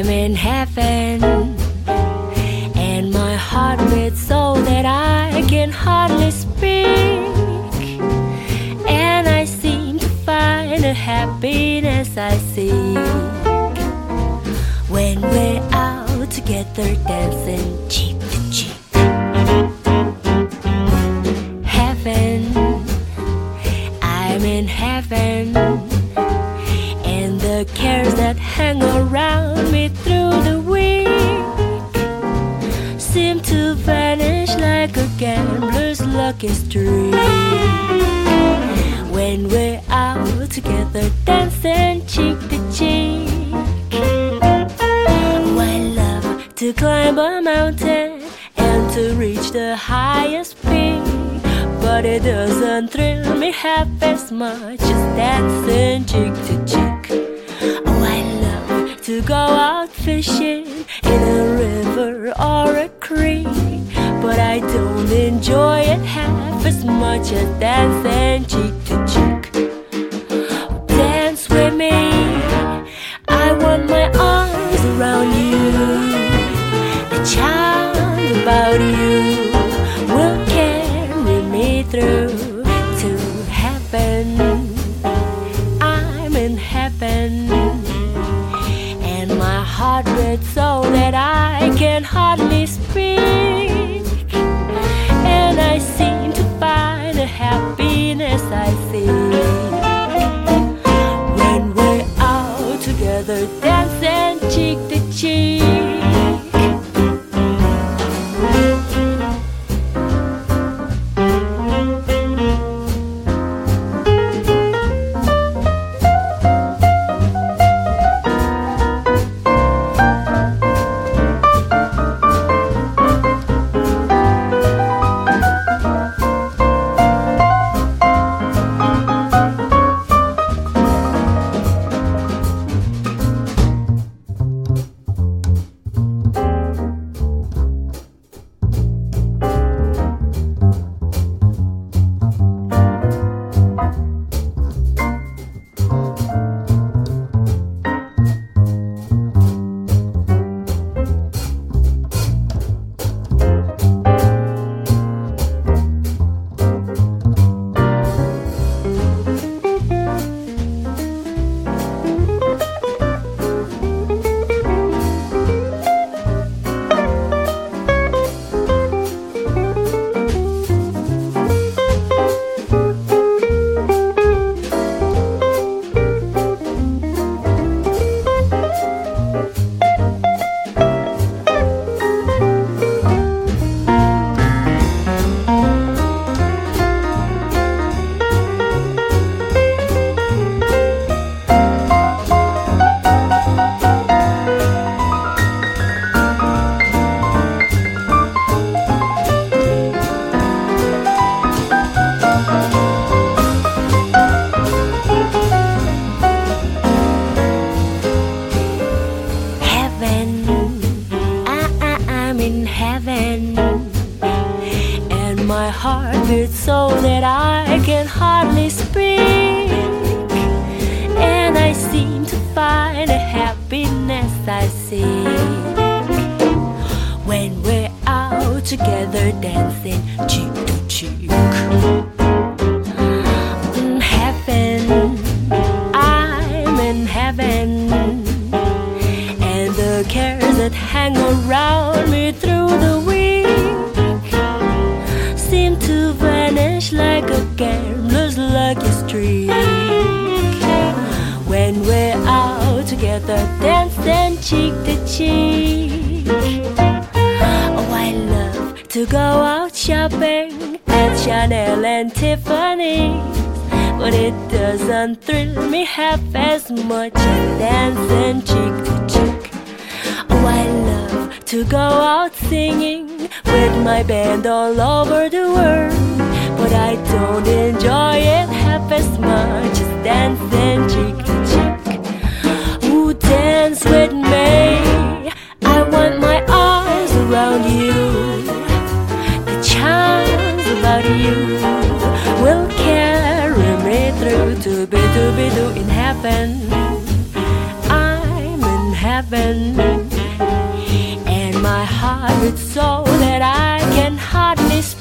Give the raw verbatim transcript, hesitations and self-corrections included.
I'm in heaven, and my heart beats so that I can hardly speak, and I seem to find the happiness I seek when we're out together dancing cheek to cheek. Heaven, I'm in heaven, and the cares that hang around me through the week seem to vanish like a gambler's lucky streak when we're out together dancing cheek to cheek. Oh, I love to climb a mountain and to reach the highest peak, but it doesn't thrill me half as much as dancing cheek to cheek. Oh, I love to go out fishing in a river or a creek, but I don't enjoy it half as much as dancing cheek to cheek. Dance with me, I want my arms around you. The charm about you will carry me through to heaven. I'm in heaven, and my heart beats so that I can hardly speak, and I seem to find the happiness I seek when we're out together dancing cheek to cheek. My heart beats so that I can hardly speak, and I seem to find the happiness I seek when we're out together dancing cheek to cheek. In heaven, I'm in heaven, and the cares that hang around me through the week seem to vanish like a gambler's lucky streak when we're out together dancing cheek to cheek. Oh, I love to go out shopping at Chanel and Tiffany's, but it doesn't thrill me half as much as dancing cheek to cheek. Oh, I love to go out singing with my band all over the world, but I don't enjoy it half as much as dancing cheek to cheek. Ooh, dance with me, I want my arms around you. The charms about you will carry me through to be to be to in heaven. I'm in heaven. heaven, and my heart is so that I can hardly speak.